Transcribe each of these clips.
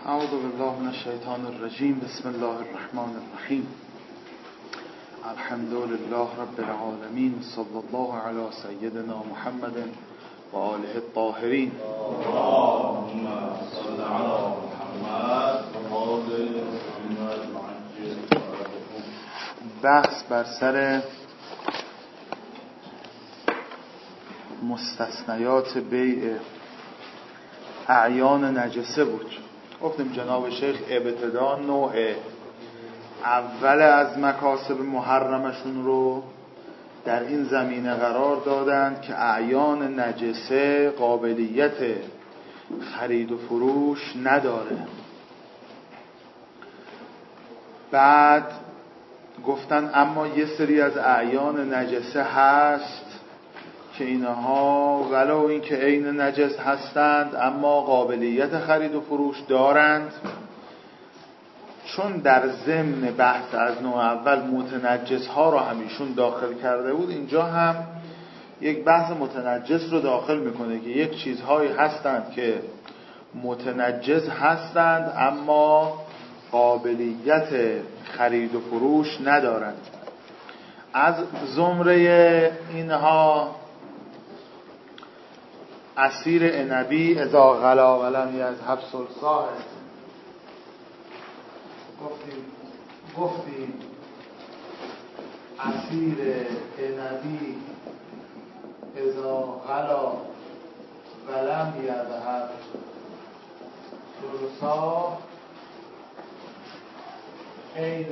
اعوذ بالله من الشیطان الرجیم. بسم الله الرحمن الرحیم. الحمد لله رب العالمین. صلی الله علی سیدنا محمد و آله الطاهرین. اللهم صل علی محمد و آل محمد. بحث بر سر مستثنیات بیع اعیان نجسه بود. گفتیم جناب شیخ ابتدا نوع اول از مکاسب محرمشون رو در این زمینه قرار دادند که اعیان نجسه قابلیت خرید و فروش نداره. بعد گفتن اما یه سری از اعیان نجسه هست که اینها ولو این که عین نجس هستند اما قابلیت خرید و فروش دارند. چون در ضمن بحث از نوع اول متنجس ها رو همیشون داخل کرده بود، اینجا هم یک بحث متنجس رو داخل میکنه که یک چیزهایی هستند که متنجس هستند اما قابلیت خرید و فروش ندارند. از زمره اینها عصیر عنبی اذا غلا ولم یذهب سلساه. گفتیم عصیر عنبی اذا غلا ولم یذهب سلساه عین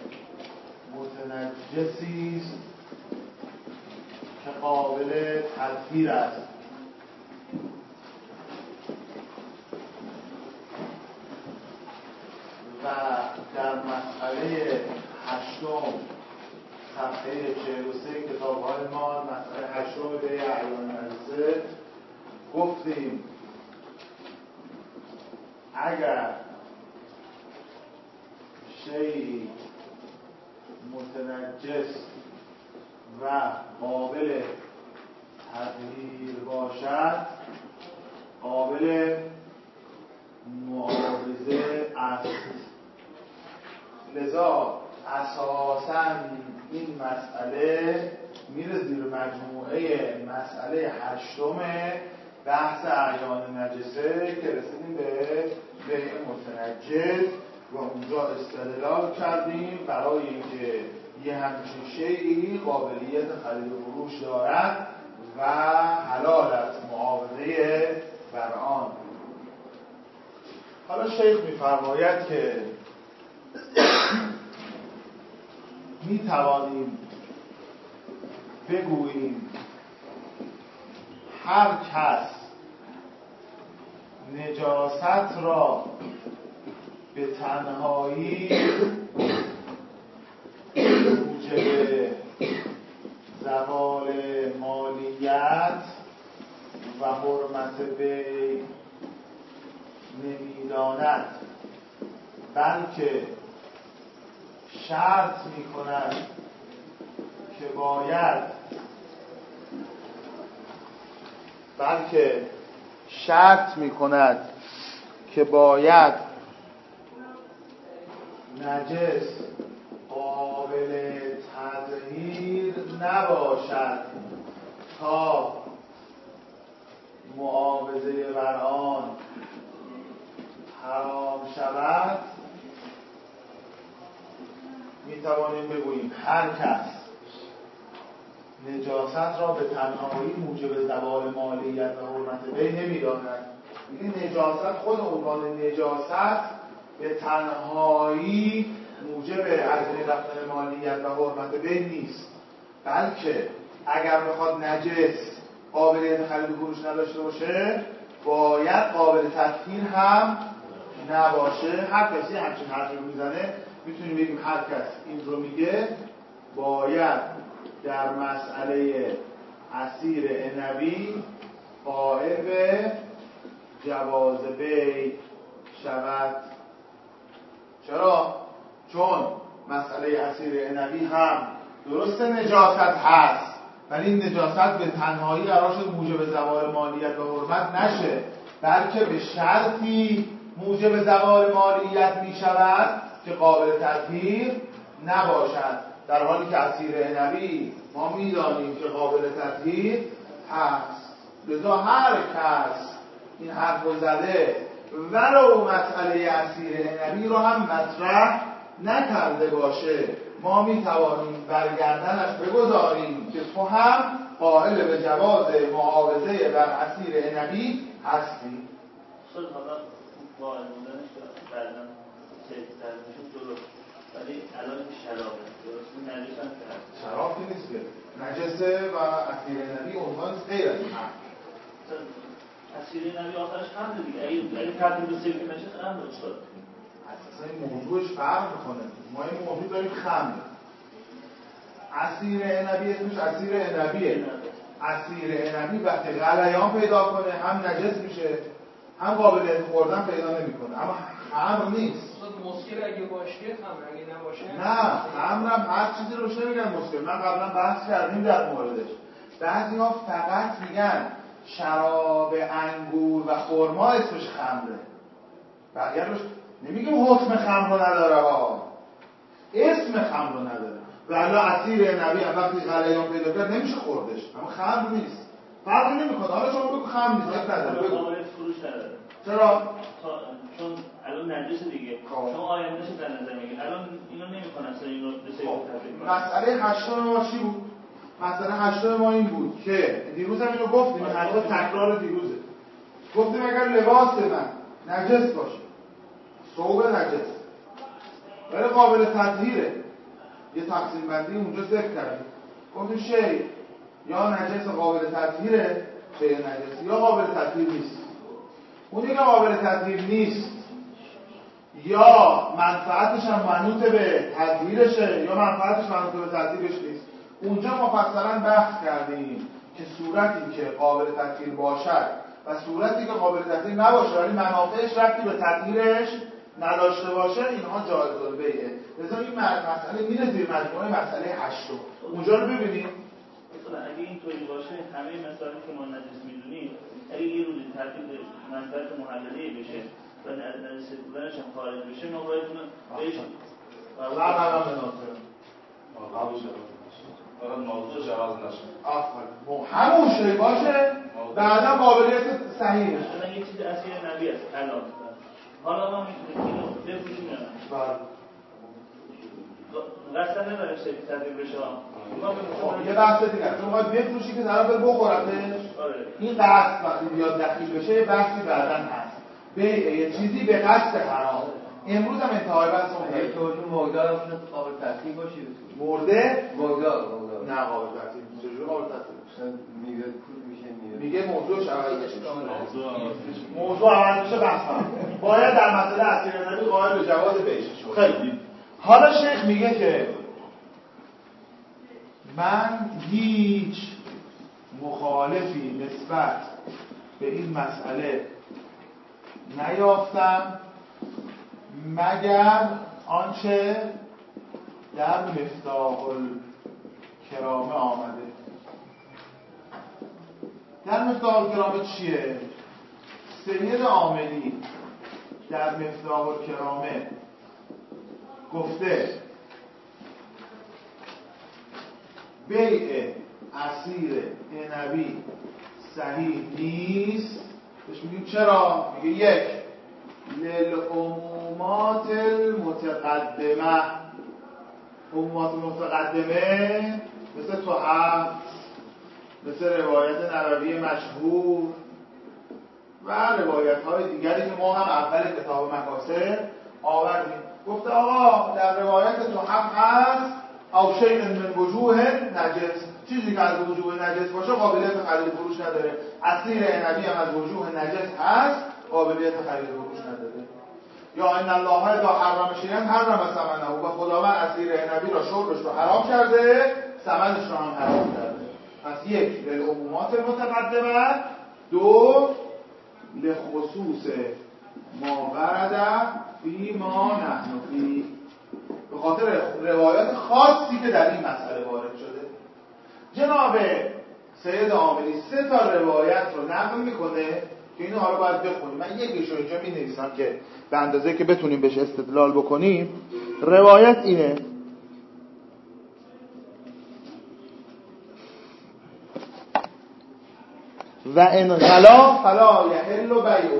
متنجسی است که قابل تطهیر است. و در مسئله هشتم صفحه 43 کتاب‌های ما، مسئله هشتم بیع اعیان نجسه، گفتیم اگر شیئی متنجس و قابل تطهیر باشد قابل معاوضه است. لذا اساساً این مسئله میره زیر مجموعه مسئله هشتم بحث اعیان نجسه که رسیدیم به بیع متنجس و اونجا استدلال کردیم برای اینکه یه همچین شیئی قابلیت خرید و فروش دارد و حلال است معاوضه بر آن. حالا شیخ می‌فرماید که می‌توانیم بگوییم هر کس نجاست را به تنهایی موجب زوال مالیت و حرمت بیع نمی‌داند، بلکه شرط می‌کند که باید نجس قابل تطهیر نباشد تا معاوضه بر آن حرام شود. میتوانیم بگوییم هر کس نجاست را به تنهایی موجب زوال مالیت و حرمت بیع نمی‌داند. این نجاست خود عنوان نجاست به تنهایی موجب هزینه رفتن مالیت و حرمت بیع نیست، بلکه اگر بخواد نجس قابلیت خرید و فروش نداشته باشه باید قابل تطهیر هم نباشه. هر کسی همچین حرفی میزنه میتونیم بگیم هر کس این رو میگه باید در مسئله عصیر عنبی قائل به جواز بیع شود. چرا؟ چون مسئله عصیر عنبی هم درست نجاست هست ولی این نجاست به تنهایی قرار شد موجب زوال مالیت و حرمت نشه، بلکه به شرطی موجب زوال مالیت می شود که قابل تطهیر نباشد، در حالی که عصیر عنبی ما میدانیم که قابل تطهیر هست. لذا هر کس این حرف رو زده ولو مسئله عصیر عنبی رو هم مطرح نکرده باشه، ما میتوانیم برگردنش بگذاریم که تو هم قائل به جواز معاوضه بر عصیر عنبی هستی. حالا قائل بودنش بعدا ترمشون درست، ولی الان شرابه درست نجس هم کرد. شراب که نیست که نجسه و عصیر عنبی عنوان غیر از این عصیر عنبی آخرش خمره دیگه، اگه تبدیل به سرکه نشه خمره استاد. اساسا این موضوعش فرق میکنه. ما این موضوع داریم خمر. عصیر عنبی اسمش عصیر عنبیه. عصیر عنبی وقتی غلیان پیدا کنه هم نجس میشه هم قابلیت خوردن پیدا نمیکنه، اما خمر نیست. مسکر اگه باشه خمر، اگه نباشه نه، خمرم هر چیزی روش نمیگن مسکر. من قبلا بحث کردیم در موردش. بعضی‌ها فقط میگن شراب انگور و خرما اسمش خمره. بقیه روش نمیگیم حکم خمر رو نداره ها، اسم خمر رو نداره. ولی عصیر عنبی هم وقتی غلیان پیدا کرد نمیشه خوردش، اما خمر نیست. فرقی نمیکنه. حالا شما بگو خمر نیست، نداره. بگو فروش نداره. چرا؟ چون الان نجس دیگه. شما آیندهش در نظر میگیرید. الان اینو نمی‌کنن اصلا اینو به سیف تبدیل. مسئله هشتم ما چی بود؟ مسئله هشتم ما این بود که دیروز هم اینو گفتیم، حتی تکرار دیروزه. گفتیم اگر لباس من نجس باشه، ثوب نجس، ولی قابل تطهیره، یه تقسیم بندی اونجا ذکر کردیم. گفتیم شی یا نجس قابل تطهیره، شی نجس یا قابل تطهیر نیست. اونی که قابل تطهیر نیست یا منفعتش هم منوط به تطهیرشه یا منفعتش منوط به تطهیرش نیست. اونجا مفصلا بحث کردیم که صورتی که قابل تطهیر باشد و صورتی که قابل تطهیر نباشه ولی منافعش ربطی به تطهیرش نداشته باشه، اینها جایز البیعه. لذا این مسئله میره زیر مجموعه مسئله 8. اونجا رو ببینیم. مثلا اگه اینطوری باشه همه مسائلی که ما نجس میدونیم اگه یه روزی تبدیل منفعت محللیه بشه و نجس بودنش هم خارج بشه، ما باید بهش فقط موضوع جواز نشه. همون شی باشه بعدا قابلیت صحیح بشه. مثلا یه چیز عصیر عنبی است الان، حالا ما میتونیم اینو بفروشیم یا نه؟ قصد نداریم سری تبدیل بشه. یه بحث دیگه تو باید بفروشی که طرف بره بخورتش. این قصد وقتی بیاد دخیل بشه بحثی بعداً هست. یه چیزی به قصد حرام. امروز هم انتهای بحث اون تو مقدار اصلا قابل تطهیر باشه. مرده؟ مقدار نه قابل تطهیر نیست. چجوری قابل تطهیر میگه کود میشه میگه موضوعش عوض میشه. موضوع عوض میشه بحث باید در مسئله عصیر عنبی قائل به جواز بیعش شد. خیلی حالا شیخ میگه که من هیچ مخالفی نسبت به این مسئله نیافتم مگر آنچه در مفتاح الکرامه آمده. در مفتاح الکرامه چیه؟ سید عاملی در مفتاح الکرامه گفته بیع عصیر عنبی صحیح نیست. بهش میگیم چرا؟ میگه یک للعمومات المتقدمه. عمومات متقدمه مثل تحف، مثل روایت نبوی مشهور و روایت های دیگری که ما هم اول کتاب مکاسب آوردیم. گفته آقا در روایت تحف هست او شیء من وجوه نجس، چیزی که از وجوه نجس باشه قابلیت خرید فروش نداره. عصیر عنبی هم از وجوه نجس هست، قابلیت خرید فروش نداره. یا ان الله اذا حرم شیئا حرم ثمنه، و خداوند عصیر عنبی را شربش رو حرام کرده، ثمنش رو هم حرام کرده. پس یک للعمومات المتقدمه، دو لخصوص ما ورد فی ما نحن فی، به خاطر روایات خاصی که در این مسئله وارد شده. جناب سید عاملی 3 تا روایت رو نقل میکنه که اینها رو باید بخونیم. من یکیش رو اینجا می‌نویسم که به اندازه که بتونیم بهش استدلال بکنیم. روایت اینه: و ان غلا فلا یحل بیعه،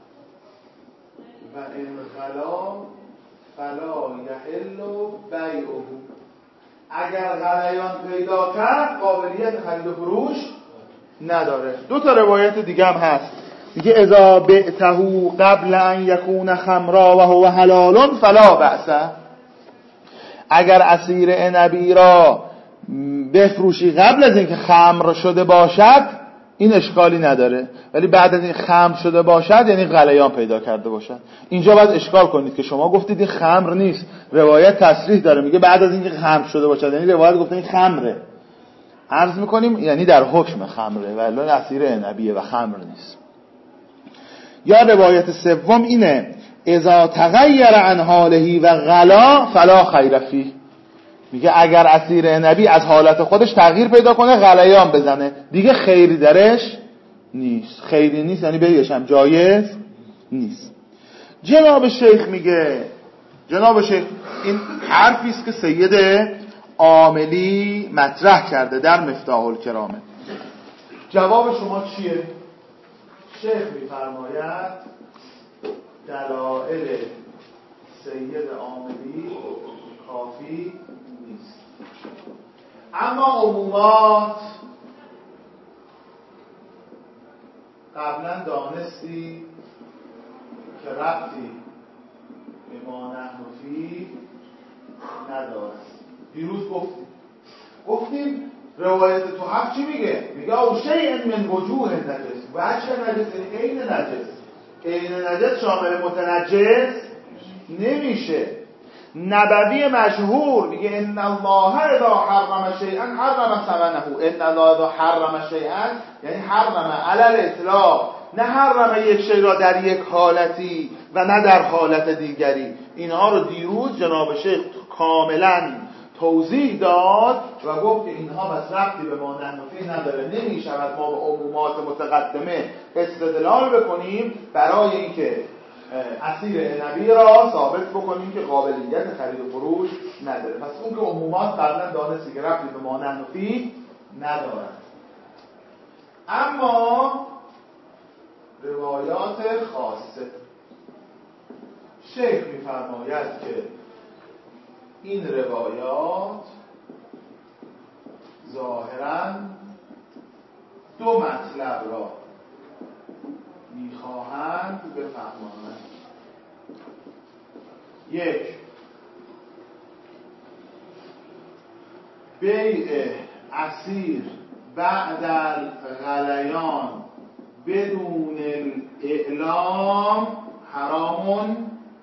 و ان غلا فلا یحل بیعه. اگر غلیان پیدا کرد قابلیت خرید و فروش نداره. دو تا روایت دیگه هم هست، میگه اذا بعته قبل ان یکون خمرا و هو حلال فلا بأس. اگر عصیر عنبی را بفروشی قبل از اینکه خمر شده باشد این اشکالی نداره، ولی بعد از این خمر شده باشد یعنی غلیان پیدا کرده باشد. اینجا باید اشکال کنید که شما گفتید این خمر نیست، روایت تصریح داره میگه بعد از اینکه خمر شده باشد، یعنی روایت گفته این خمره. عرض میکنیم یعنی در حکم خمره، ولی عصیر عنبیه و خمر نیست. یا روایت سوم اینه: اذا تغیر عن حاله و غلا فلا خیر فیه. میگه اگر عصیر عنبی از حالت خودش تغییر پیدا کنه غلیان بزنه دیگه خیری درش نیست. خیری نیست یعنی بیعش هم جایز نیست. جناب شیخ میگه، جناب شیخ این حرفی است که سید عاملی مطرح کرده در مفتاح الکرامه. جواب شما چیه؟ شیخ میفرماید دلائل سید عاملی کافی نیست، اما عمومات قبلا دانستی که ربطی به ما نحن فی نداره. دیروز گفتیم روایت تو حق چی میگه؟ میگه او شیء من وجوه نجس، وجه نجس عین نجس. عین نجس شامل متنجس نمیشه. نبوی مشهور میگه ان الله اذا حرم شیئا حرم ثمنه. ان الله اذا حرم شیئا یعنی حرم علی الاطلاق، نه حرم یک شی را در یک حالتی و نه در حالت دیگری. اینها رو دیروز جناب شیخ کاملا توضیح داد و گفت که اینها بس ربطی به ما نحنفی نداره. نمیشود ما به عمومات متقدمه استدلال بکنیم برای اینکه عصیر عنبی را ثابت بکنیم که قابلیت خرید و فروش نداره. پس اون که عمومات قبلا دانستی که ربطی به ما نحنفی نداره. اما روایات خاصه، شیخ میفرماید که این روایات ظاهراً دو مطلب را میخواهند بفهمانند. یک، بیع عصیر بعد الغلیان بدون الاعلام حرامون.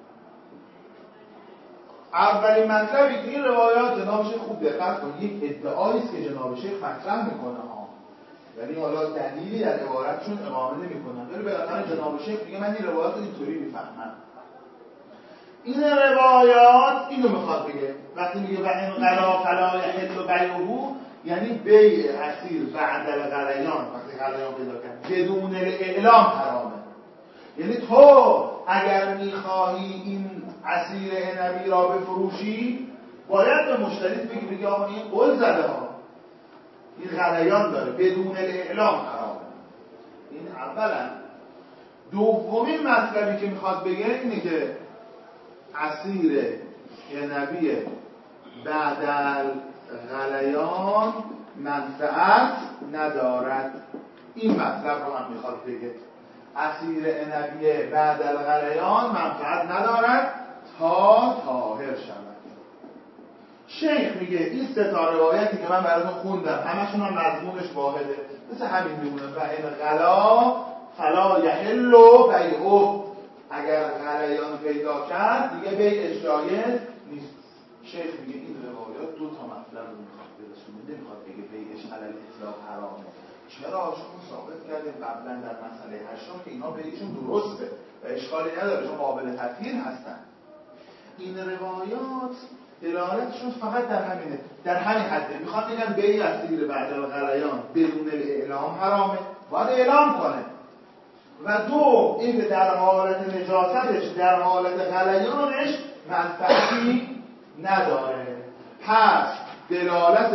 اولین مطلبی که این روایات جناب شیخ خوب دقت کنید یک ادعایی است که جناب شیخ مطرح میکنه ها، یعنی حالا دلیلی در عبارتشون اقامه نمیکنن، ولی بالاخره جناب شیخ میگه من این روایات رو اینطوری میفهمم. این روایات اینو میخواد بگه وقتی میگه و ان غلا فلا یحل بیعه، یعنی بیع عصیر بعد الغلیان، وقتی غلیان پیدا کرد بدون اعلام حرامه. یعنی تو اگر میخواهی این عصیر عنبی را بفروشی باید به مشتریت بگی آقا این قول زده ها، این غلیان داره، بدون اعلام حرامه. این اولا. دومین مطلبی که میخواد بگه اینه که عصیر عنبی بعد الغلیان منفعت ندارد. این مطلب رو هم میخواد بگه، عصیر عنبی بعد الغلیان منفعت ندارد تا طاهر شود. شیخ میگه این سه تا روایتی که من براتون خوندم همشون هم مضمونش واحده، مثل همین میمونه و ان غلا فلا یحل بیعه. اگر غلیان پیدا کرد دیگه بیعش جایز نیست. شیخ میگه این روایات دو تا مطلب رو میخواد برسونه، نمیخواد بگه بیعش علی الاطلاق حرامه. چرا؟ چون ثابت کردیم قبلا در مسئله هشتم که اینا بیعشون درسته و اشکالی نداره، چون قابل تطهیر هستن. این روایات دلالتشون فقط در همینه، در همین حده. میخواد بگن بیع عصیر بعد الغلیان بدون اعلام حرامه، باید اعلام کنه. و دو این در حالت نجاستش در حالت غلیانش منفعتی نداره. پس دلالت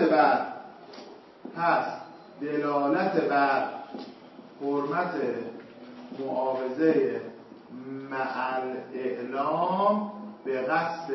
بر حرمت معاوضه مع الاعلام به قصد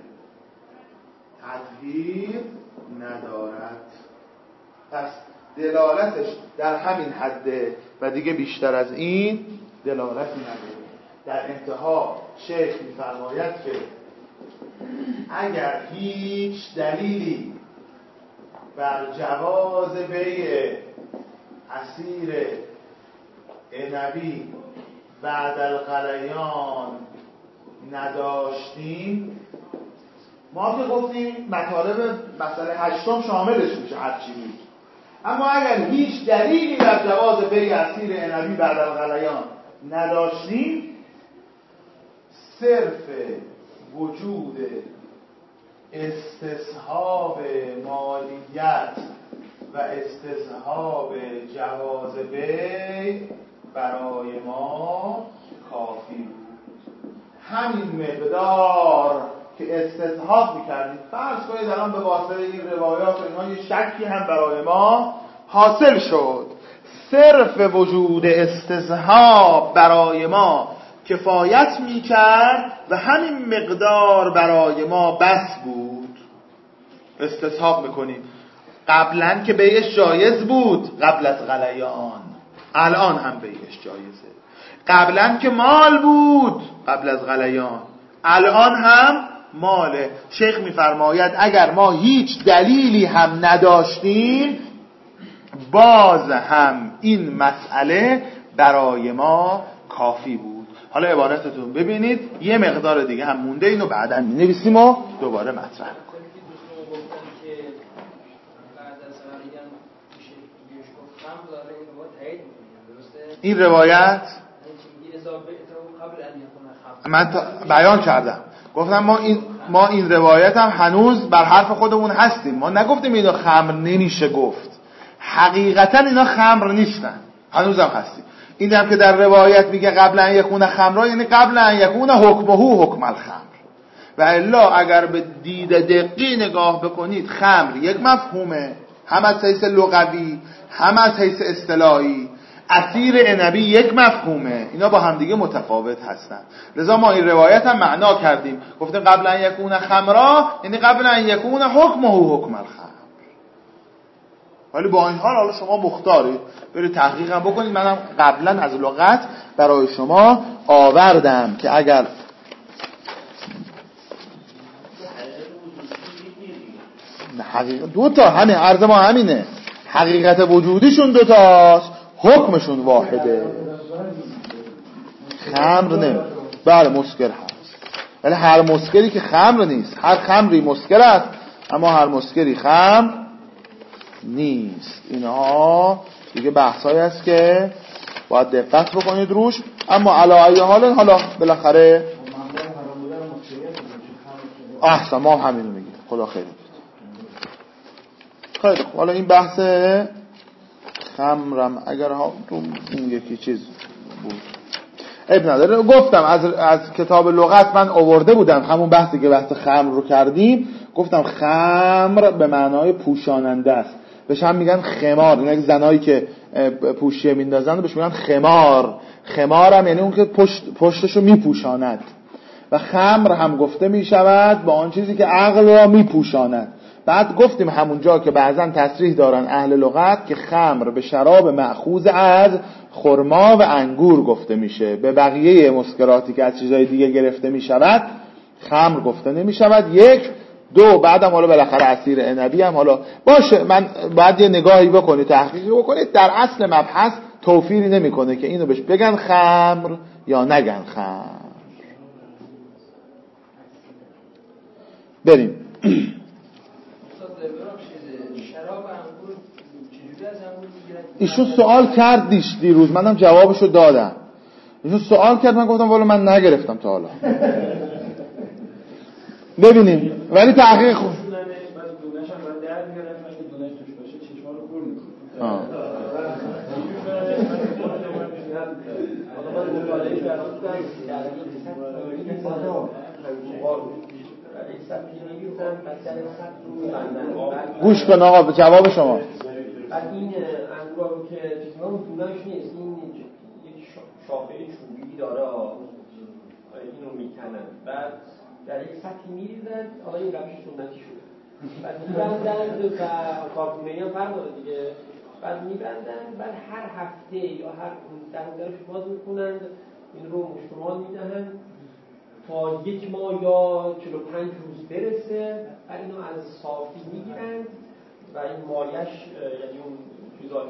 تطهیر ندارد. پس دلالتش در همین حده و دیگه بیشتر از این دلالتی نداره. در انتها شیخ می‌فرماید که اگر هیچ دلیلی بر جواز بیع عصیر عنبی بعد الغلیان نداشتیم، ما که گفتیم مطالب مسئله هشتم شاملش میشه هر چی بود، اما اگر هیچ دلیلی بر جواز بیع عصیر عنبی بعد الغلیان نداشتیم، صرف وجود استصحاب مالیت و استصحاب جواز بیع برای ما کافی بود. همین مقدار که استصحاب میکردیم، فرض کنید الان به واسطه این روایات و اینا یه شکی هم برای ما حاصل شد، صرف وجود استصحاب برای ما کفایت میکرد و همین مقدار برای ما بس بود. استصحاب میکنیم. قبلا که بیعش جایز بود قبل از غلیان، الان هم بیعش جایزه. قبلا که مال بود قبل از غلیان، الان هم ماله. شیخ میفرماید اگر ما هیچ دلیلی هم نداشتیم، باز هم این مسئله برای ما کافی بود. حالا عبارتتون ببینید، یه مقدار دیگه هم مونده، اینو بعداً می‌نویسیم و دوباره مطرح می‌کنیم. این روایت من بیان کردم، گفتم ما این روایت هم هنوز بر حرف خودمون هستیم. ما نگفتیم اینا خمر نمیشه گفت، حقیقتا اینا خمر نیستن، هنوز هم هستیم. این هم که در روایت میگه قبل ان یکون خمرا، یعنی قبل ان یکون حکمه حکم الخمر. و الا اگر به دید دقیق نگاه بکنید، خمر یک مفهومه، هم از حیث لغوی هم از حیث اصطلاحی. عصیر عنبی یک مفهومه، اینا با هم دیگه متفاوت هستن. لذا ما این روایت هم معنا کردیم، گفتیم قبل ان یکون خمرا یعنی قبل ان یکون حکمه حکم الخمر. ولی با این حال حالا شما مختارید برید تحقیق هم بکنید. منم قبلا از لغت برای شما آوردم که اگر دو تا همین عرض ما همینه، حقیقت وجودیشون دو تاست، حکمشون واحده. خمر نه، بله مسکر هست، ولی هر مسکری که خمر نیست. هر خمری مسکر است اما هر مسکری خمر نیست. اینها دیگه بحثایی است که باید دقت بکنید روش. اما علی ای حال حالا بالاخره احسن ما همینو میگیم. خدا خیر بده. خیلی خوب، حالا این بحث خمرم اگر ها تو اون یکی چیز بود اب نداره. گفتم از کتاب لغت من آورده بودم همون بحثی که بحث خمر رو کردیم، گفتم خمر به معنای پوشاننده است. بهش هم میگن خمار، یعنی زنایی که پوشیه میندازن بهش میگن خمار. خمار هم یعنی اون که پشتشو میپوشاند. و خمر هم گفته میشود با آن چیزی که عقل را میپوشاند. بعد گفتیم همونجا که بعضن تصریح دارن اهل لغت که خمر به شراب مأخوذ از خرما و انگور گفته میشه. به بقیه مسکراتی که از چیزهای دیگه گرفته میشود خمر گفته نمیشود. یک دو بعدم حالا بالاخره عصیر عنبی هم حالا باشه. من بعد یه نگاهی بکنید، تحقیقی بکنید. در اصل مبحث توفیری نمیکنه که اینو بهش بگن خمر یا نگن خمر. بریم. ایشون سوال کرد دیروز، منم جوابشو دادم. ایشون سوال کرد، من گفتم والا من نگرفتم تا حالا. ببینیم ولی تحقیق خوب. گوش کن آقا به جواب شما. بعد این انگور رو که چیزا طولش نیست، این یک شاخه چوبی داره، اینو میکنن، بعد در یک سطحی میریزن، حالا این روش سنتی شده، بعد میبندن و کارخونه‌ای هم فرق داره دیگه، بعد میبندن، بعد هر هفته یا هر درش باز میکنن، این رو مشتمال میدهن تا یک ماه یا 45 روز برسه، بعد اینو از صافی میگیرن و این مایش یعنی اون چیزاش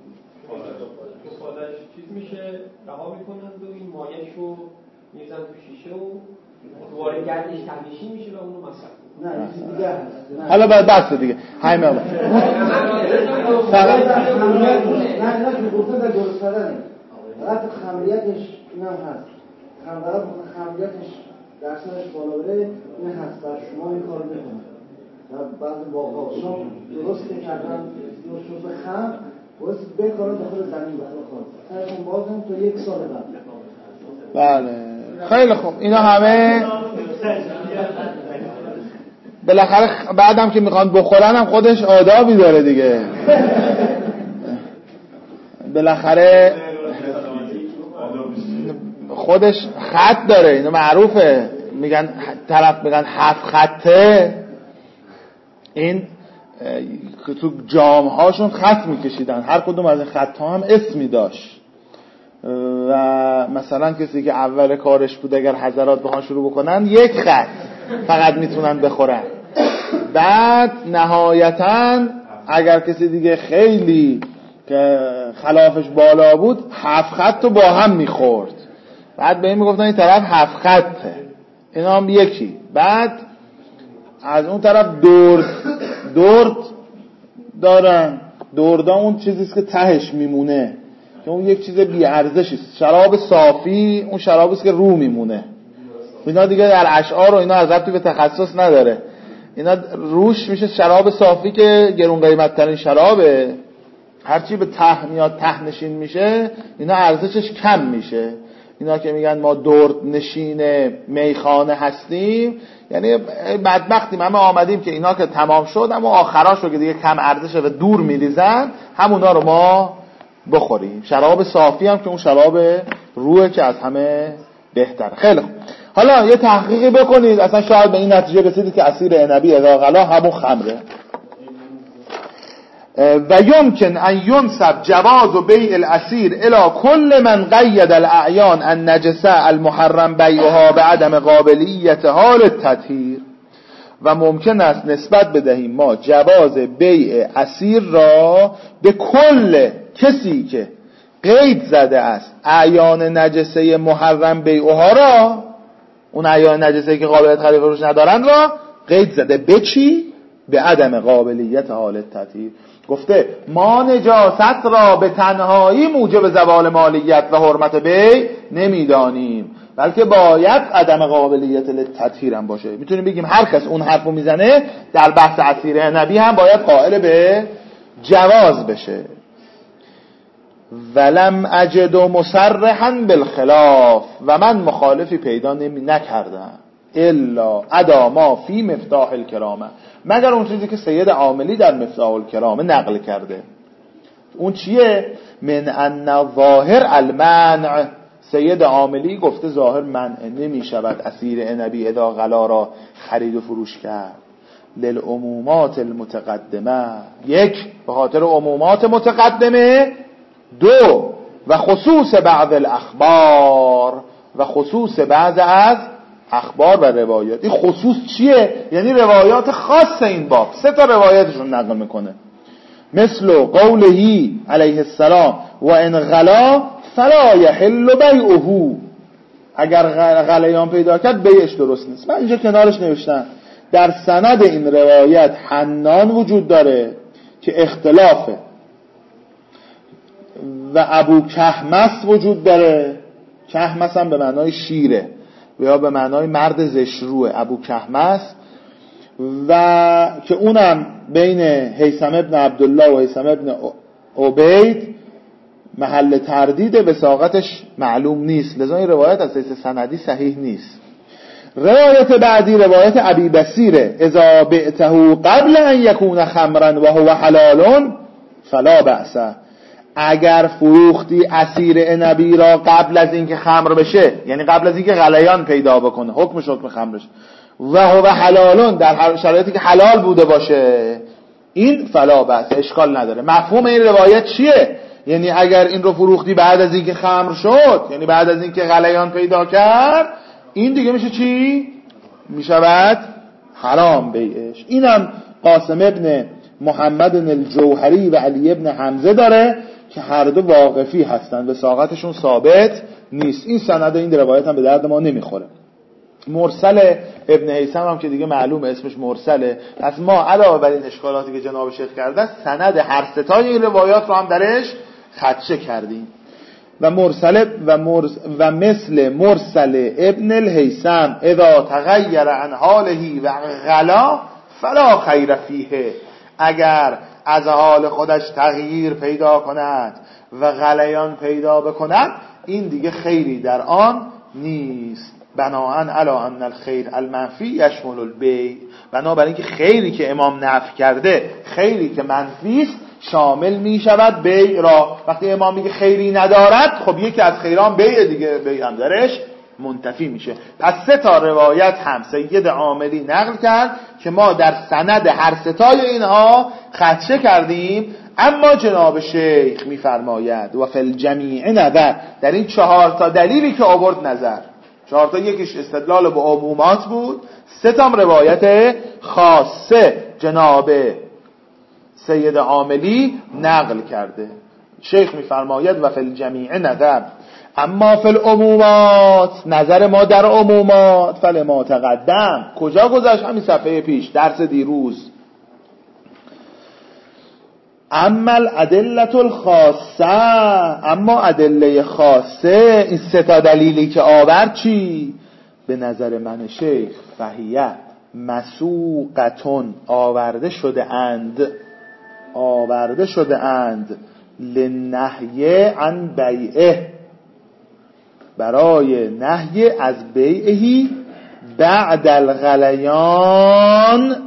کفادش چیز میشه، رها میکنند و این مایش رو میزن تو شیشه و دوباره گردش تنشین میشه و اونو مصرف میکنن. حالا بعد بحث دیگه همین آقا فقط خمریت نه که گفته در درست کردنه، فقط خمریتش اینم هست، خمریتش درصدش بالا بره این هست، بر شما این کار میکنه و بعضی واقعا شما درست کردن درست شد به خم باید بکارن داخل زمین داخل خواهد سرشون بازم تا 1 سال بعد. بله خیلی خوب، اینا همه بالاخره بعدم که میخوان بخورن هم خودش آدابی داره دیگه، بالاخره خودش خط داره، اینو معروفه، میگن طرف میگن 7 خطه، این تو جام هاشون خط میکشیدن، هر کدوم از این خط ها هم اسمی داشت و مثلا کسی که اول کارش بود اگر حضرات بخوان شروع بکنن 1 خط فقط میتونن بخورن، بعد نهایتاً اگر کسی دیگه خیلی که خلافش بالا بود 7 خط رو با هم میخورد، بعد به این میگفتن این طرف 7 خطه، اینا هم یکی. بعد از اون طرف درد دارن، دردا اون چیزیست که تهش میمونه که اون یک چیز بی ارزشی است. شراب صافی اون شرابی است که رو میمونه، اینا دیگه در اشعار و اینا از ربطی به تخصص نداره، اینا روش میشه شراب صافی که گرون قیمت ترین شرابه، هرچی به ته میاد ته نشین میشه اینا ارزشش کم میشه. اینا که میگن ما درد نشین میخانه هستیم یعنی بدبختیم، همه آمدیم که اینا که تمام شد اما آخراشو که دیگه کم ارزشه و دور میریزن همونا رو ما بخوریم. شراب صافی هم که اون شراب روحه که از همه بهتره. خیلی خوب، حالا یه تحقیقی بکنید اصلا شاید به این نتیجه رسیدید که عصیر عنبی اذا غلا همون خمره. و یمکن ان ینسب جواز بیع العصیر الى كل من قید الاعیان النجسه المحرم بیعها بعدم قابلیتها للتطهیر، و ممکن است نسبت بدهیم ما جواز بیع عصیر را به کل کسی که قید زده است اعیان نجسه محرم بیعها را، اون اعیان نجسه که قابلیت خرید و فروش ندارن را قید زده، به چی؟ به عدم قابلیت حال تطهیر. گفته ما نجاست را به تنهایی موجب زوال مالیت و حرمت بیع نمیدانیم، بلکه باید عدم قابلیت للتطهیر هم باشه. میتونیم بگیم هر کس اون حرفو میزنه در بحث عصیر عنبی هم باید قائل به جواز بشه. ولم اجد مصرحا بالخلاف، و من مخالفی پیدا نکردم، الا ادا ما فی مفتاح الکرامه، مگر اون چیزی که سید عاملی در مفتاح الکرامه نقل کرده. اون چیه؟ من ان ظاهر المنع، سید عاملی گفته ظاهر منع نمی شود عصیر عنبی اذا غلا را خرید و فروش کرد، للعمومات المتقدمه، 1 به خاطر عمومات متقدمه، 2 و خصوص بعض الاخبار، و خصوص بعض از اخبار و روایات. این خصوص چیه؟ یعنی روایات خاص این باب، 3 تا روایتشون نقل میکنه، مثل قوله علیه السلام و ان غلا فلا یحل بیعه، اگر غلیان پیدا کرد بیعش درست نیست. من اینجا کنارش نوشتم در سند این روایت حنان وجود داره که اختلافه، و ابو کهمس وجود داره، کهمس هم به معنای شیره یا به معنای مرد زشروه، ابو کهمس، و که اونم بین هیثم ابن عبدالله و هیثم ابن عبید محل تردید وثاقتش معلوم نیست، لذا این روایت از حیث سندی صحیح نیست. روایت بعدی روایت ابی بصیره: اذا بعته قبل ان یکون خمرا و هو حلال فلا بأس. اگر فروختی عصیر عنبی را قبل از اینکه خمر بشه، یعنی قبل از اینکه غلیان پیدا بکنه، حکمش حکم خمرش، و هو حلال، در شرایطی که حلال بوده باشه، این فلا بأس، اشکال نداره. مفهوم این روایت چیه؟ یعنی اگر این رو فروختی بعد از اینکه خمر شد، یعنی بعد از اینکه غلیان پیدا کرد، این دیگه میشه چی؟ میشود حرام بیعش. اینم قاسم ابن محمد الجوهری و علی ابن حمزه داره که هر دو واقفی هستند، وثاقتشون ثابت نیست. این سند این روایت هم به درد ما نمیخوره. مرسل ابن هیثم هم که دیگه معلومه اسمش مرسله. پس ما علاوه بر این اشکالاتی که جناب شیخ کرده، سند هر ستای این روایات رو هم درش خدشه کردیم. و مثل مرسل ابن الهیثم اذا تغیر عن حاله و غلا فلا خیر فیه. اگر از حال خودش تغییر پیدا کند و غلیان پیدا بکند، این دیگه خیری در آن نیست. بناهن علی ان الخیر المنفی یشمل البیع. بنابراین اینکه خیری که امام نفی کرده، خیری که منفی است، شامل می شود بیع را. وقتی امام میگه خیری ندارد، خب یکی از خیران بیع دیگه، بیع هم درش منتفی میشه. پس سه تا روایت هم سید عاملی نقل کرد که ما در سند هر ستای اینها خدشه کردیم. اما جناب شیخ میفرماید و فی الجمیع نظر، در این 4 تا دلیلی که آورد نظر. 4 تا، یکیش استدلال به عمومات بود، 3 تا روایت خاصه جناب سید عاملی نقل کرده. شیخ میفرماید و فی الجمیع نظر، اما فی العمومات، نظر ما در عمومات، فلما تقدم، کجا گذشت؟ همین صفحه پیش، درس دیروز. اما الادله الخاصه، اما ادله خاصه، این 3 تا دلیلی که آورد چی؟ به نظر من شیخ فهیه مسوقتون، آورده شده اند لنهی عن بیعه، برای نهی از بیعهی بعد الغلیان.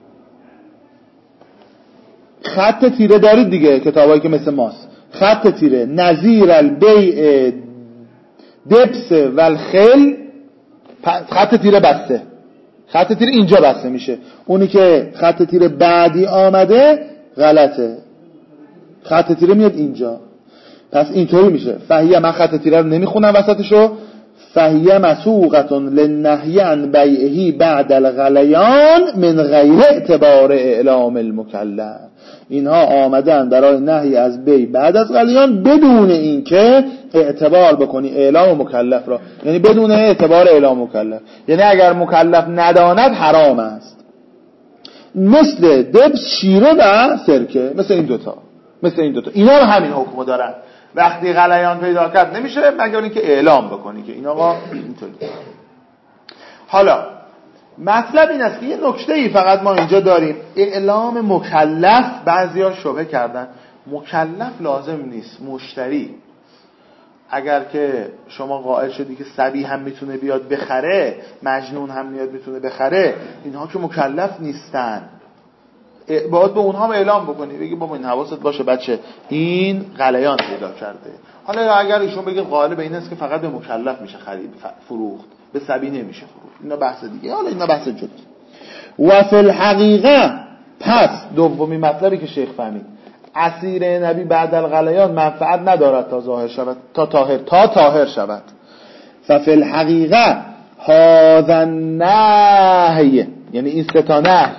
خط تیره دارید دیگه، کتابایی که مثل ماست، خط تیره نظیر البیع دبس والخل، خط تیره بسته، خط تیره اینجا بسته میشه. اونی که خط تیره بعدی آمده غلطه، خط تیره میاد اینجا. پس اینطوری میشه فهیه، من خط تیره رو نمیخونم وسطشو، فهیه مسوقتون للنهی عن بیعهی بعد الغلیان من غیر اعتبار اعلام المکلف. اینها آمدن برای نهی از بیع بعد از غلیان بدون اینکه اعتبار بکنی اعلام مکلف را، یعنی بدون اعتبار اعلام مکلف، یعنی اگر مکلف نداند حرام است. مثل دبس، شیره و سرکه، مثل این دوتا اینا هم همین حکمو دارن. وقتی غلیان پیدا کرد نمیشه مگر اینکه اعلام بکنی که این آقا اینطوری. حالا مطلب این است که یه نکته‌ای فقط ما اینجا داریم، اعلام مکلف. بعضیا شبهه کردن مکلف لازم نیست، مشتری. اگر که شما قائل شدی که صبی هم میتونه بیاد بخره، مجنون هم میتونه بخره، اینها که مکلف نیستن. باید به اونها هم اعلام بکنی، بگی بابا این حواست باشه بچه این غلیان پیدا کرده. حالا اگر ایشون بگه قائل به این است که فقط به مکلف میشه خرید فروخت، به صبی نمیشه فروخت، اینا بحث دیگه. حالا اینا بحث جدا. و فی الحقیقه، پس دومی مطلبی که شیخ فهمید، عصیر نبی بعد الغلیان منفعت ندارد تا ظاهر شود، تا طاهر شود. ففی الحقیقه هذا النهی، یعنی این 3 تا نهی،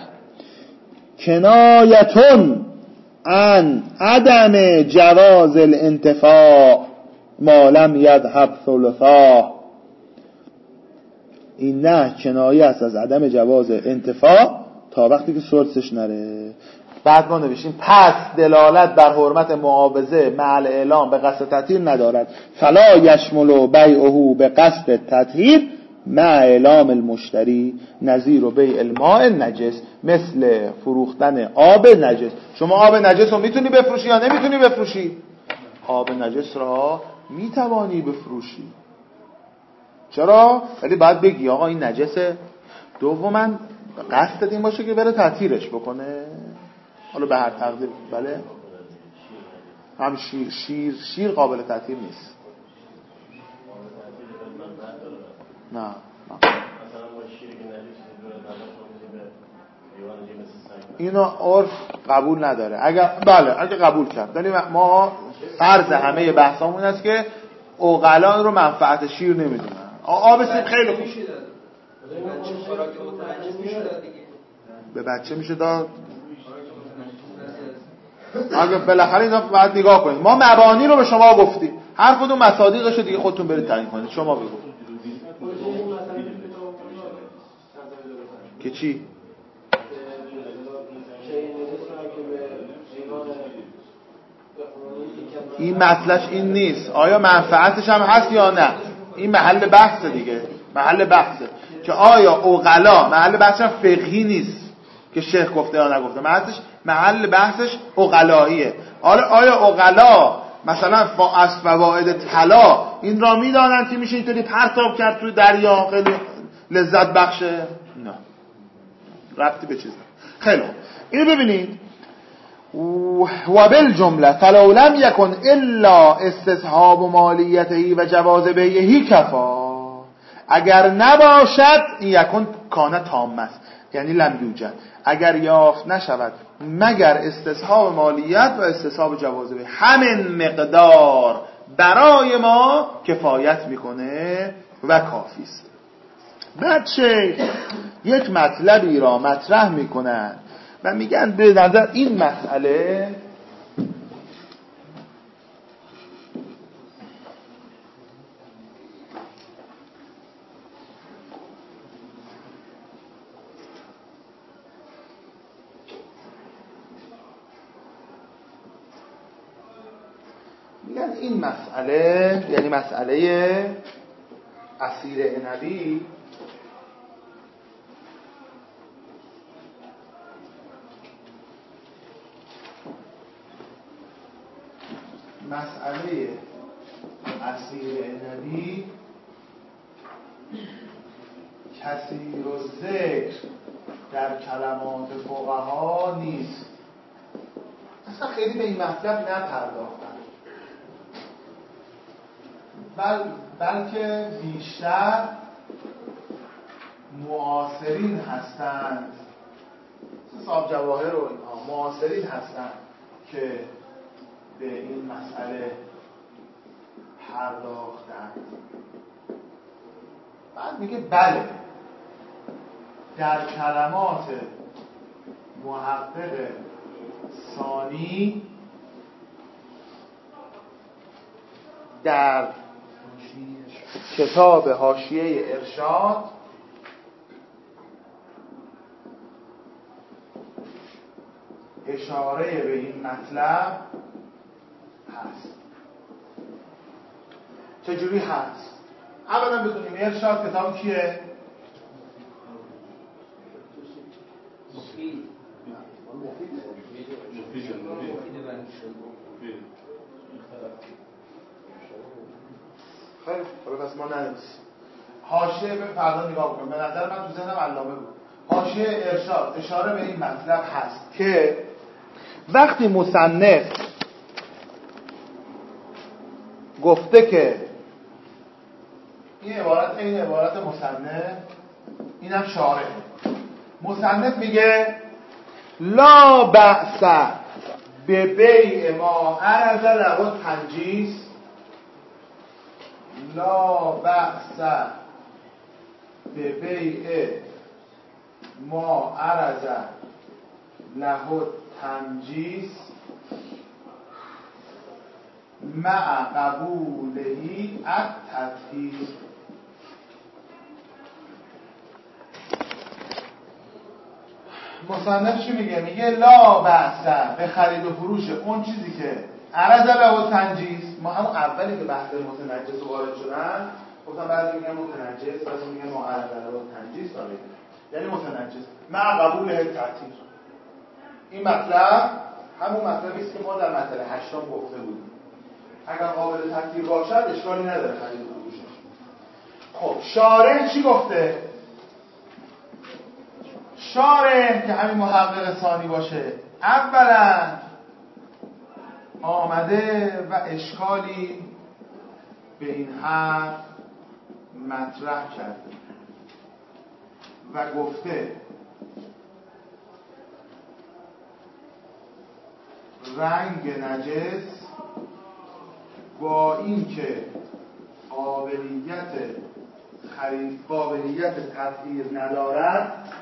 کنایتون عن عدم جواز الانتفاع ما لم یذهب ثلثاه. این نه کنایه است از عدم جواز انتفاع تا وقتی که ثلثش نره. بعد ما نوشیم پس دلالت بر حرمت معاوضه مع اعلام به قصد تطهیر ندارد، فلا یشمل بیعه به قصد تطهیر مع اعلام المشتری نظیر و بیع الماء نجس، مثل فروختن آب نجس. شما آب نجس رو میتونی بفروشی یا نمیتونی بفروشی؟ آب نجس را میتوانی بفروشی. چرا؟ ولی باید بگی آقا این نجسه. دوما قصد این باشه که بره تطهیرش بکنه، حالا به هر تقدیر. بله هم شیر قابل تطهیر نیست. نه اینو عرف قبول نداره. اگه قبول کرد، ولی ما فرض همه بحثامون است که عقلا رو منفعت شیر نمیدونن. آب سیب خیلی خوب به بچه میشه داد. اگه بالاخره اینا باید نگاه کنید. ما مبانی رو به شما گفتیم، هر کدوم مصادیقش رو دیگه خودتون برید تعیین کنید. شما بگو که چی؟ این مطلبش این نیست. آیا منفعتش هم هست یا نه؟ این محل بحثه دیگه، محل بحثه که آیا عقلا، محل بحثش هم فقهی نیست که شیخ گفته یا نگفته، محل بحثش عقلاییه. آیا عقلا مثلا از فواید طلا این را میدانند که میشه اینطوری پرتاب کرد توی دریا خیلی لذت بخشه؟ نه، ربطی به چیز نه. خیلی خوب، اینو ببینید. و بالجمله فلو لم یکن الا استصحاب مالیته و جواز بیعه کفا. اگر نباشد این یکن کانه تام است، یعنی لم یوجد، اگر یافت نشود مگر استصحاب مالیت و استصحاب جواز بیعه، همین مقدار برای ما کفایت میکنه و کافی است. بعد شیخ یک مطلبی را مطرح میکنن و میگن به نظر این مسئله یعنی مسئله عصیر عنبی کثیر الذکر در کلمات فقها نیست. اصلا خیلی به این مطلب نپرداختن، بلکه بیشتر معاصرین هستند، صاحب جواهر و اینها معاصرین هستند که به این مسئله پرداختند. بعد میگه بله، در کلمات محقق ثانی در کتاب حاشیه ارشاد اشاره به این مطلب هست. چجوری هست؟ اولا بدونیم ارشاد کتاب کیه؟ خیلی حالا پس ما ننویسیم. حاشیه به فردا نگاه کنیم. به نظر من تو ذهنم علامه بود. حاشیه ارشاد اشاره به این مطلب هست که وقتی مصنف گفته که این عبارت این عبارت مصنف، اینم شارح، مصنف میگه لا بأس به بیع ما عرض له تنجیس، لا بأس به بیع ما عرض له تنجیس مع قبولهی التطهیر. مصنف چی میگه؟ میگه لا بأس به خرید و فروش اون چیزی که عرض له تنجیس. ما همون اولی که بحث متنجس وارد شدن گفتم بعضی میگن متنجس، بعضی میگن ما عرض له تنجیس داره، یعنی متنجس مع قبوله التطهیر. این مطلب همون مطلبی است که ما در مطلب 8 گفته بودیم. اگر قابل تطهیر باشد اشکالی نداره خرید و فروشش. خب شارح چی گفته؟ شارح که همین محقق ثانی باشه اولا آمده و اشکالی به این حرف مطرح کرده و گفته رنگ نجس با اینکه قابلیت تطهیر ندارد،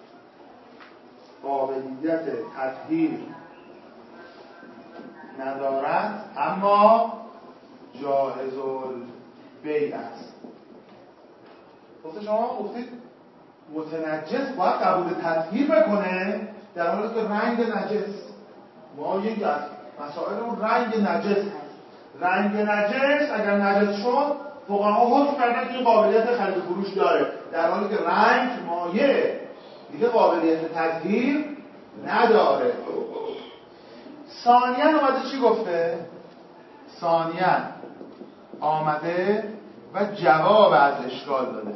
اما جائز البیع است. گفته شما گفتید متنجس باید قبول تطهیر بکنه، در حالی که رنگ نجس، ما یکی از مسائل اون رنگ نجس هست. رنگ نجس اگر نجس شد فقها حکم کردن که قابلیت خرید و فروش داره، در حالی که رنگ مایع دیگه قابلیت تطهیر نداره. ثانیاً اومده چی گفته؟ ثانیاً آمده و جواب از اشکال داده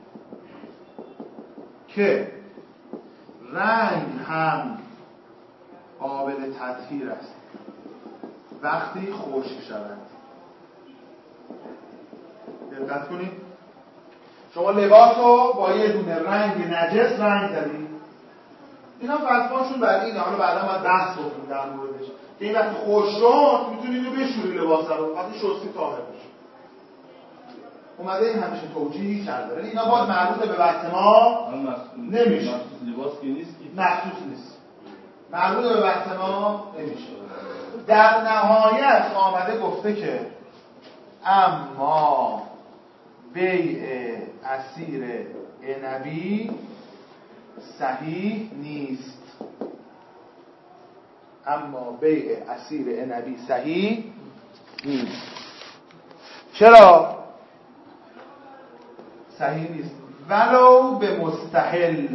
که رنگ هم قابل تطهیر است وقتی خشک شود. دقت کنید، شما لباس رو با یه دونه رنگ نجس رنگ زدید، اینا فتواشون بر اینه، حالا بعدا باید بحث بکنیم در موردش که این وقتی خشک شد میتونید رو بشوری لباس رو، وقتی شستی طاهر بشه. اومده این همیشه توجیهی کرده، ولی اینا باید مربوط به بحث ما نمیشه. لباس که نیست، مخصوص نیست، مربوط به بحث ما نمیشه. در نهایت آمده گفته که اما بیع عصیر عنبی صحیح نیست. چرا صحیح نیست؟ ولو به مستحل،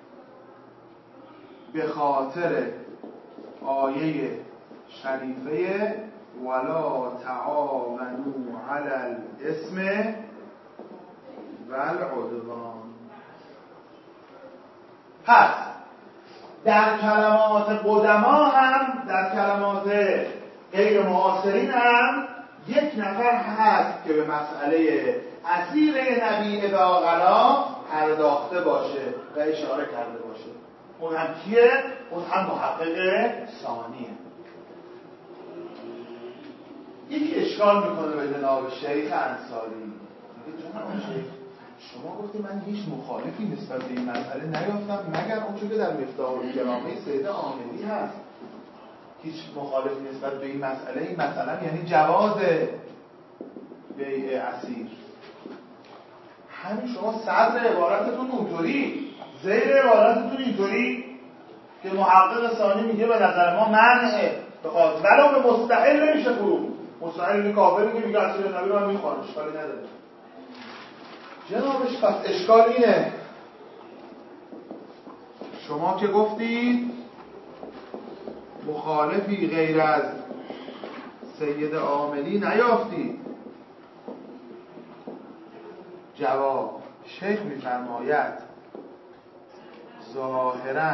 به خاطر آیه شریفه ولا تعاونوا علی الاثم والعدوان. پس در کلمات قدما هم، در کلمات غیر معاصرین هم یک نفر هست که به مسئله عصیر نبی اباغلا پرداخته باشه و اشاره کرده باشه. اون هم کیه؟ اون هم محقق ثانیه. یکی اشکال میکنه به جناب شیخ انصاری، جناب شیخ شما گفتید من هیچ مخالفی نسبت به این مسئله نیافتم مگر اونچه که در مفتاح الکرامه سید عاملی هست. هیچ مخالفی نسبت به این مسئله، این مثلا یعنی جواز بیع عصیر. همین شما صدر عبارتتون اونطوری، زیر عبارتتون اینطوری که محقق ثانی میگه به نظر ما منعه، بخاطر ولو به مستحل نمیشه فروخت. مستحل کافر میگه عصیر نبی رو هم میخوره، اشکالی نداره. جنابش پس اشکال اینه، شما که گفتید مخالفی غیر از سید عاملی نیافتید. جواب شیخ میفرماید ظاهراً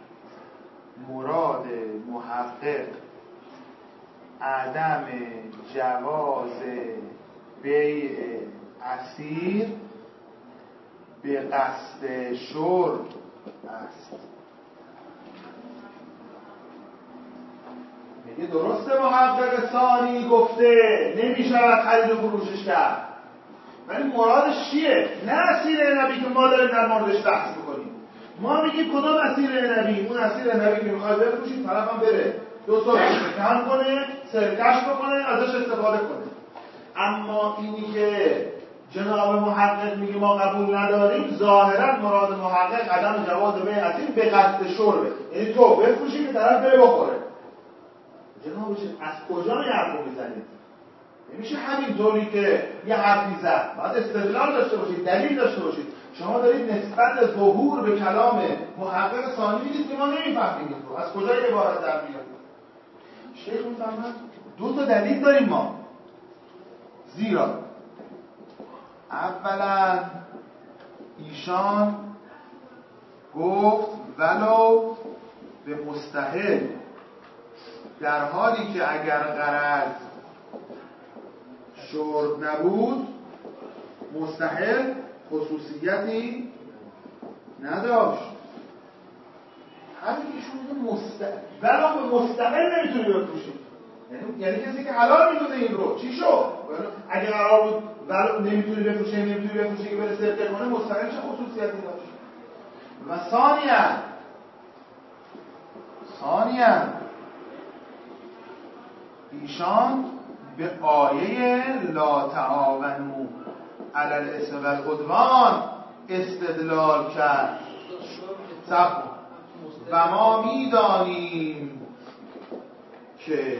مراد محقق عدم جواز بیع عصیر به قصد شرب است. میگه درسته محقق ثانی گفته نمیشود خرید و فروشش کرد، ولی مرادش چیه؟ نه عصیر نبی که ما داریم در موردش بحث میکنیم. ما میگیم کدام عصیر نبی؟ اون عصیر نبی که میخواد بفروشید طرف هم بره 2 سال کم کنه، سرکش بکنه، ازش استفاده کنه. اما اینی که جناب محقق میگه ما قبول نداریم، ظاهرا مراد محقق عدم جواز بیع عصیر به قصد شربه، یعنی تو بفروشی که طرف بره بخوره. جناب از کجا این حرفو میزنید؟ نمیشه همینطوری که یه حرفی زد، باید استدلال داشته باشید، دلیل داشته باشید. شما دارید نسبت ظهور به کلام محقق ثانی میگید که ما نمیفهمیم از کجا این عبارت در میاد. شیخ میفهمن 2 تا دلیل داریم ما. زیرا اولا ایشان گفت ولو به مستحل، در حالی که اگر غرض شرب نبود مستحل خصوصیتی نداشت. همین ایشون ولو به مستحل نمیتونی بفروشی، یعنی کسی که حلال میدونه این رو چی شد؟ اگه قرار بود ولو نمیتونی بفروشی که بره سرقه کنه مستحل چه خصوصیتی داشت؟ و ثانیاً ایشان به آیه لا تعاونوا علی الاثم والعدوان استدلال کرد. و ما میدانیم که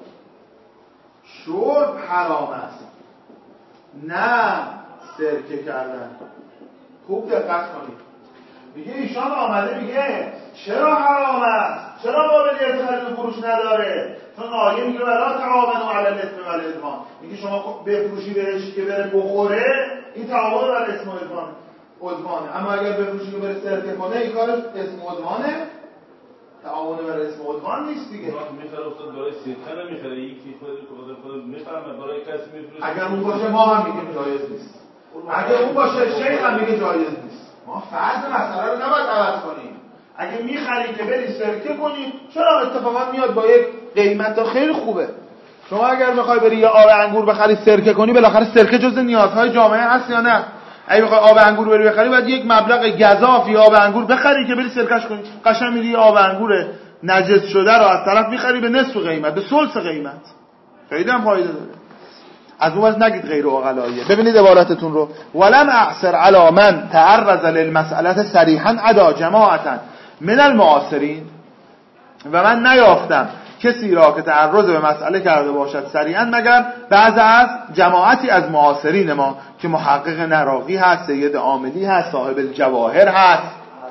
شرب حرام است، نه سرکه کردن. خوب دقت کنید، میگه ایشان آمده میگه چرا حرام است، چرا قابلیت خرید و فروش نداره؟ چون آیه میگه ولا تعاونوا علی الاثم والعدوان، میگه شما بفروشی بهش که بره بخوره، این تعاون بر اسم عدوانه. اما اگر بفروشی که بره سرکه کنه، این کارش اسم عدوانه، تعاون بر اسم عدوان نیست دیگه. میخره افتاد برای سرکه نمیخره، یکی خود میفهمه برای کسی میفروشه. اگر اون باشه ما هم میگیم جایز نیست، اگر اون باشه شیخ هم میگه جایز نیست. ما فرض مسئله رو نباید عوض کنیم. اگه میخری که بری سرکه کنی، چرا اتفاقا میاد با یک قیمت خیلی خوبه. شما اگر میخوای بری یه آب انگور بخری سرکه کنی، بالاخره سرکه جزء نیازهای جامعه هست یا نه؟ اگه بخوای آب انگور بری بخری، باید یک مبلغ گزاف یا آب انگور بخری که بری سرکش کنی. قشنگ میری آب انگور نجس شده رو از طرف میخری به نصف قیمت، به ثلث قیمت. خیلی هم فایده داره. از اون واسه نگید غیر عقلاییه. ببینید عبارتتون رو، ولم اعثر علی من تعرض للمساله صریحا عدا جماعتا من المعاصرین، و من نیافتم کسی را که تعرض به مسئله کرده باشد صریحا مگر بعض از جماعتی از معاصرین ما که محقق نراقی هست، سید عاملی هست، صاحب الجواهر هست.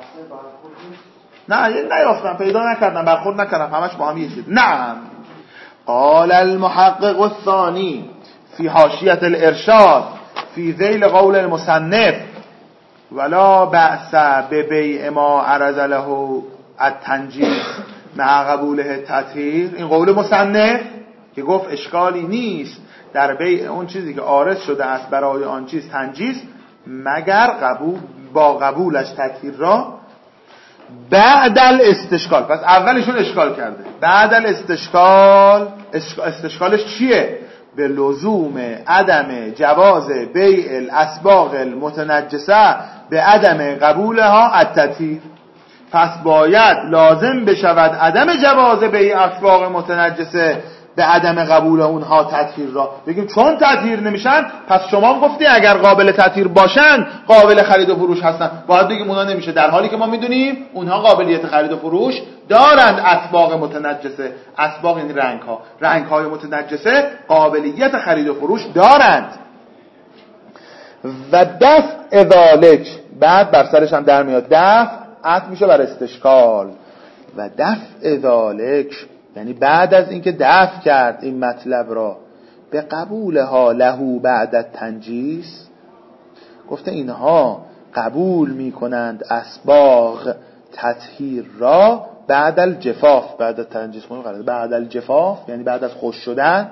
نه نیافتم، پیدا نکردم، برخورد نکردم، همش با هم یه چیز. نعم قال المحقق الثانی فی حاشیة الارشاد فی ذیل قول المصنف ولا بأس ببیع ما عرض له التنجیز مع قبوله التطهیر. این قول مصنف که گفت اشکالی نیست در بیع اون چیزی که عارض شده است برای آن چیز تنجیز، مگر با قبولش تطهیر را بعد الاستشکال. پس اولشون اشکال کرده، بعد الاستشکال استشکالش چیه؟ به لزوم عدم جواز بیع الاسباغ المتنجسه به عدم قبولها التطهیر. پس باید لازم بشود عدم جواز بیع اسباغ متنجسه به عدم قبول اونها تطهیر را. بگیم چون تطهیر نمیشن، پس شما گفتی اگر قابل تطهیر باشن قابل خرید و فروش هستن، باید بگیم اونها نمیشه، در حالی که ما میدونیم اونها قابلیت خرید و فروش دارند. اسباغ متنجسه، اسباغ یعنی رنگ های متنجسه قابلیت خرید و فروش دارند. و دفع ذالک، بعد بر سرش هم در میاد دفع، عطف میشه بر استشکال. و دفع ذالک یعنی بعد از اینکه دفع کرد این مطلب را به قبولها له بعد التنجیس، گفته اینها قبول میکنند اسباغ تطهیر را بعد الجفاف، بعد التنجیس بعد الجفاف یعنی بعد از خشک شدن.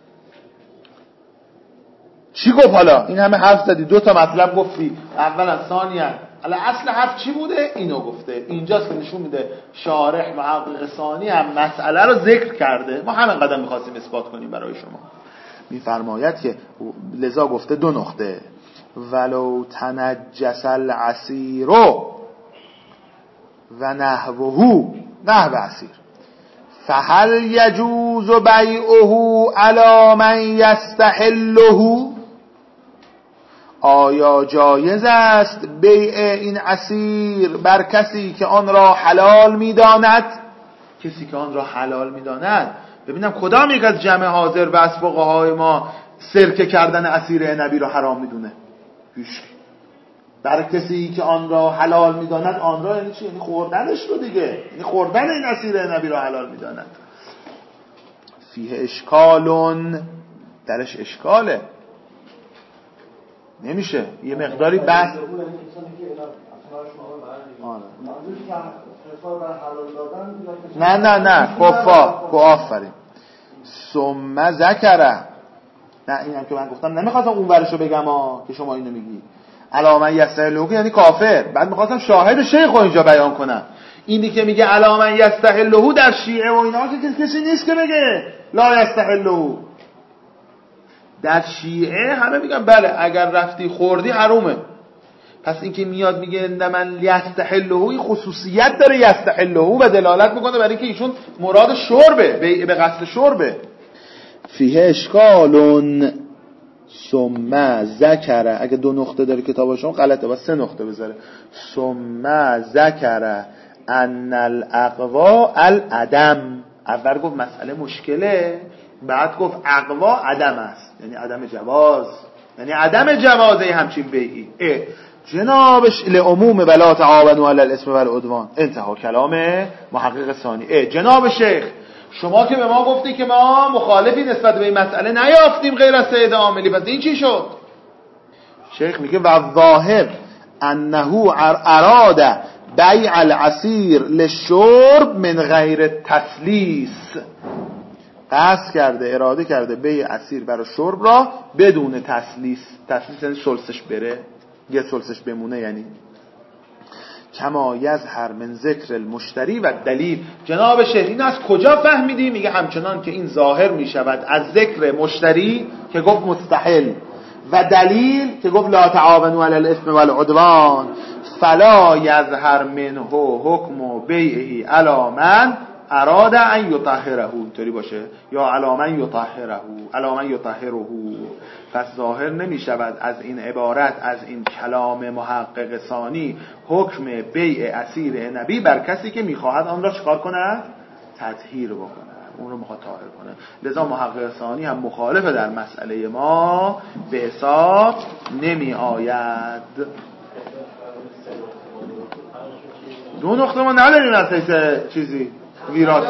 چی گفت حالا؟ این همه حرف زدی، دو تا مطلب گفتی، اولا ثانیا اصل حرف چی بوده؟ اینو گفته. اینجاست که نشون میده شارح محقق ثانی هم مسئله رو ذکر کرده. ما همین قدم می‌خواستیم اثبات کنیم برای شما. میفرماید که لذا گفته دو نقطه، ولو تنجس العصیر و نحوه عصیر فهل یجوز بیعه علی من یستحله؟ آیا جایز است بیع این عصیر بر کسی که آن را حلال می‌داند؟ کسی که آن را حلال می‌داند. ببینم کدام یک از جمع حاضر و از فقهای ما سرکه کردن عصیر عنبی را حرام می‌دونه؟ هیچ. بر کسی که آن را حلال می‌داند، آن را یعنی چی؟ یعنی خوردنش رو دیگه، یعنی خوردن این عصیر عنبی را حلال می‌داند. فیه اشکالون، درش اشکاله. نمیشه. یه مقداری بحث نه کفار کو آفرین ثم ذکره. نه اینم که من گفتم نمیخواستم اون ورشو بگم که شما اینو میگی علامه یستحله یعنی کافر. بعد میخواستم شاهد شیخ رو اینجا بیان کنم. اینی که میگه علامه یستحله در شیعه و اینا که کسی نیست که بگه لا یستحله. در شیعه همه میگن بله اگر رفتی خوردی حرومه. پس این که میاد میگه من یستحله خصوصیت داره یستحله و دلالت میکنه برای اینکه ایشون مراد شربه، به قصد شربه. فیه اشکالون ثم ذکر. اگه 2 نقطه داره کتابشون غلطه با 3 نقطه بذاره. ثم ذکر ان الاقوا العدم. اول گفت مسئله مشکله، بعد گفت اقوا عدم است، یعنی عدم جواز، یعنی عدم جوازه همچین بیعی. جنابش لعموم ولا تعاونوا علی الاثم والعدوان. انتها کلام محقق ثانی. جناب شیخ شما که به ما گفتی که ما مخالفی نسبت به این مسئله نیافتیم غیر از سید عاملی، پس این چی شد؟ شیخ میگه و ظاهر انه اراد بیع العصیر للشرب من غیر تسلیس. قصد کرده، اراده کرده بیع عصیر برای شرب را بدون تسلیس. تسلیس یعنی سلسش بره، یه سلسش بمونه. یعنی کما یظهر من ذکر المشتری و دلیل. جناب شیخ این از کجا فهمیدی؟ میگه همچنان که این ظاهر میشود از ذکر مشتری که گفت مستحل و دلیل که گفت لا تعاونوا علی الاثم والعدوان فلا یظهر منه حکم بیعه علی من اراد ان یطهره. اینطوری باشه یا علی من یطهره، علی من یطهره. پس ظاهر نمی شود از این عبارت، از این کلام محقق ثانی، حکم بیع اسیر نبی بر کسی که میخواهد آن را چکار کنه؟ تطهیر بکنه، اون رو میخواد طاهر کنه. لذا محقق ثانی هم مخالف در مسئله ما به حساب نمی آید. 2 نقطه ما نداریم از حیث چیزی ویراست.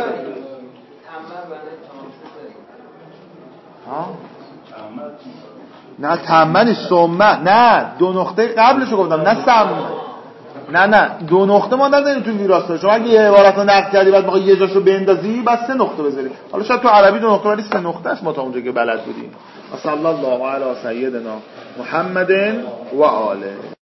نه تمنی سمه، نه 2 نقطه قبلشو گفتم، نه سمه. نه 2 نقطه ما نداریم تو ویراست. شما اگه یه عبارت رو نقد کردی بعد میخوای یه جاشو بندازی بعد 3 نقطه بذاری. حالا شاید تو عربی 2 نقطه ولی 3 نقطه است ما تا اونجا که بلد بودیم. صلی الله علی سیدنا محمد و آله.